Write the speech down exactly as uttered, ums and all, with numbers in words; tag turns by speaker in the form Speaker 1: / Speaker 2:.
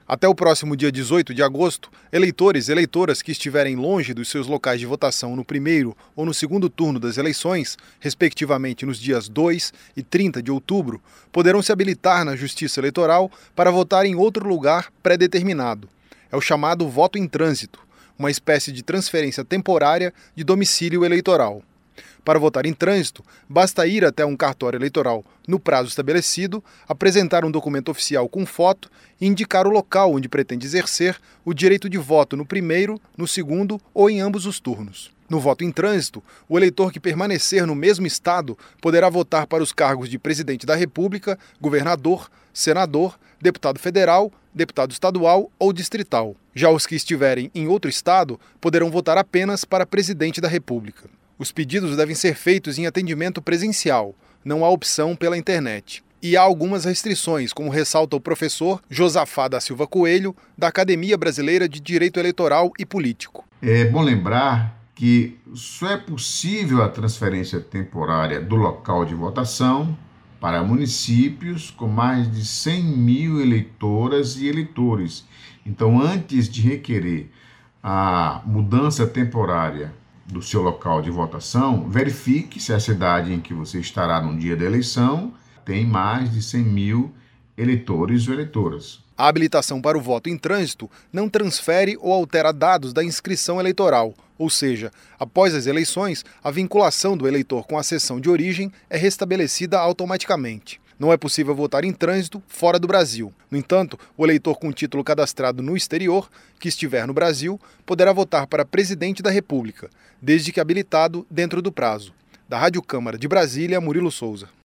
Speaker 1: Até o próximo dia dezoito de agosto, eleitores e eleitoras que estiverem longe dos seus locais de votação no primeiro ou no segundo turno das eleições, respectivamente nos dias dois e trinta de outubro, poderão se habilitar na Justiça Eleitoral para votar em outro lugar pré-determinado. É o chamado voto em trânsito, uma espécie de transferência temporária de domicílio eleitoral. Para votar em trânsito, basta ir até um cartório eleitoral no prazo estabelecido, apresentar um documento oficial com foto e indicar o local onde pretende exercer o direito de voto no primeiro, no segundo ou em ambos os turnos. No voto em trânsito, o eleitor que permanecer no mesmo estado poderá votar para os cargos de presidente da República, governador, senador, deputado federal, deputado estadual ou distrital. Já os que estiverem em outro estado poderão votar apenas para presidente da República. Os pedidos devem ser feitos em atendimento presencial, não há opção pela internet. E há algumas restrições, como ressalta o professor Josafá da Silva Coelho, da Academia Brasileira de Direito Eleitoral e Político.
Speaker 2: É bom lembrar que só é possível a transferência temporária do local de votação para municípios com mais de cem mil eleitoras e eleitores. Então, antes de requerer a mudança temporária do seu local de votação, verifique se a cidade em que você estará no dia da eleição tem mais de cem mil eleitores ou eleitoras.
Speaker 1: A habilitação para o voto em trânsito não transfere ou altera dados da inscrição eleitoral, ou seja, após as eleições, a vinculação do eleitor com a seção de origem é restabelecida automaticamente. Não é possível votar em trânsito fora do Brasil. No entanto, o eleitor com título cadastrado no exterior, que estiver no Brasil, poderá votar para presidente da República, desde que habilitado dentro do prazo. Da Rádio Câmara de Brasília, Murilo Souza.